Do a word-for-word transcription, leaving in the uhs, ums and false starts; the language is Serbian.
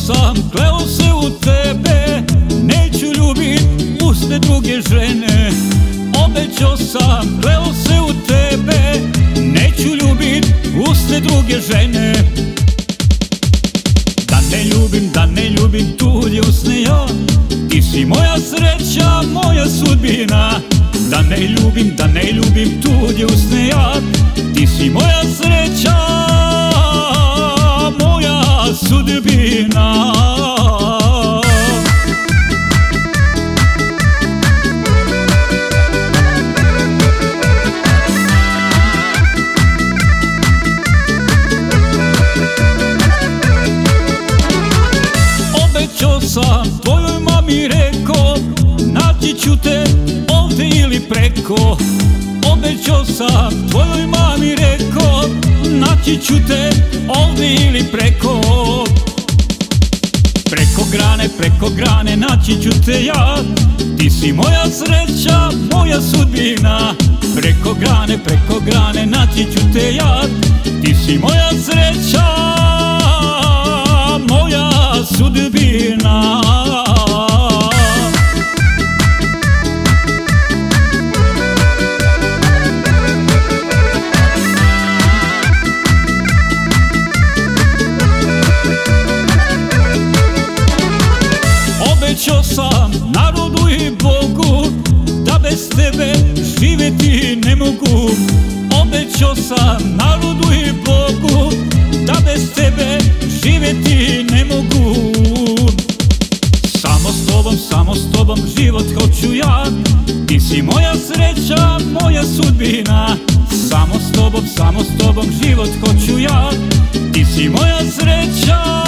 sam, kleo se u tebe, neću ljubit usne druge žene. Obećao sam, kleo se u tebe, neću ljubit usne druge žene. Da ne ljubim, da ne ljubim tuđe usne ja, ti si moja sreća, moja sudbina. Da ne ljubim, da ne ljubim tuđe usne ja, ti si moja sreća, moja sudbina. Obećao sam tvojoj mami, reko, naći ću te ovde ili preko. Obećao sam tvojoj mami, reko, naći ću te ovde ili preko. Preko grane, preko grane naći ću te ja, ti si moja sreća, moja sudbina. Preko grane, preko grane naći ću te ja, ti si moja sreća, moja sudbina. Obećao sam narodu i Bogu, da bez tebe živeti ne mogu. Obećao sam narodu i Bogu, da bez tebe živeti ne mogu. Samo s tobom, samo s tobom život hoću ja, ti si moja sreća, moja sudbina. Samo s tobom, samo s tobom život hoću ja, ti si moja sreća,